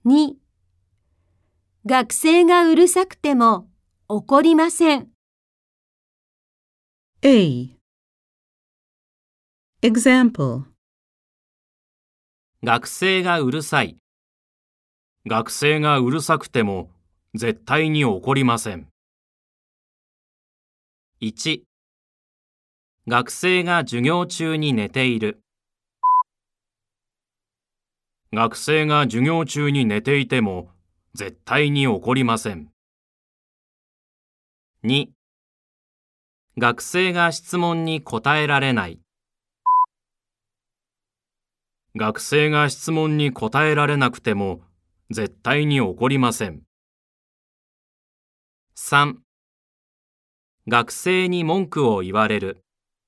2、学生がうるさくても怒りません。 A. Example. 学生がうるさい。学生がうるさくても絶対に怒りません。1、学生が授業中に寝ている。学生が授業中に寝ていても絶対に怒りません。2、学生が質問に答えられない。学生が質問に答えられなくても絶対に怒りません。3、学生に文句を言われる。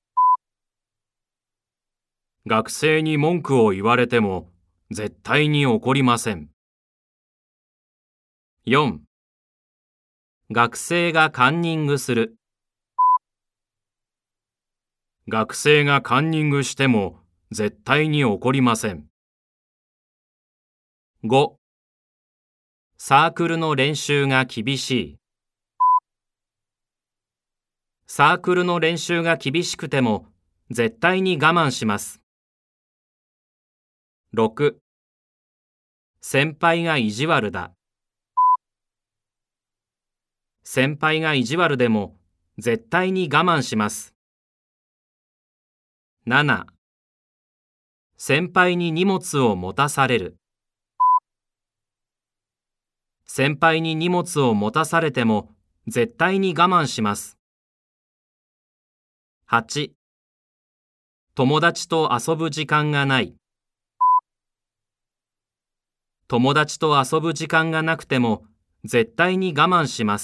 学生に文句を言われても絶対に怒りません。4、学生がカンニングする。学生がカンニングしても絶対に怒りません。5、サークルの練習が厳しい。サークルの練習が厳しくても絶対に我慢します。6、先輩が意地悪だ。先輩が意地悪でも絶対に我慢します。7、先輩に荷物を持たされる。先輩に荷物を持たされても絶対に我慢します。8、友達と遊ぶ時間がない。友達と遊ぶ時間がなくても絶対に我慢します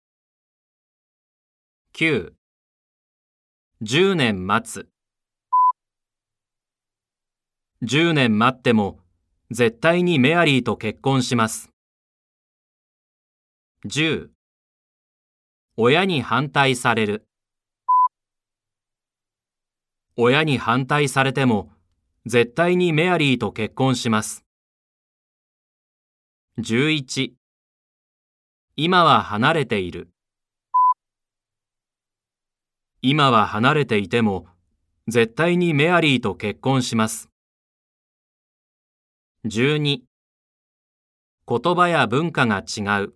。9、10年待つ。10年待っても絶対にメアリーと結婚します。10、親に反対される。親に反対されても絶対にメアリーと結婚します。11、今は離れている。今は離れていても絶対にメアリーと結婚します。12、言葉や文化が違う。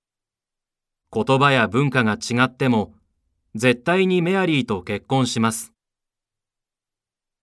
言葉や文化が違っても絶対にメアリーと結婚します。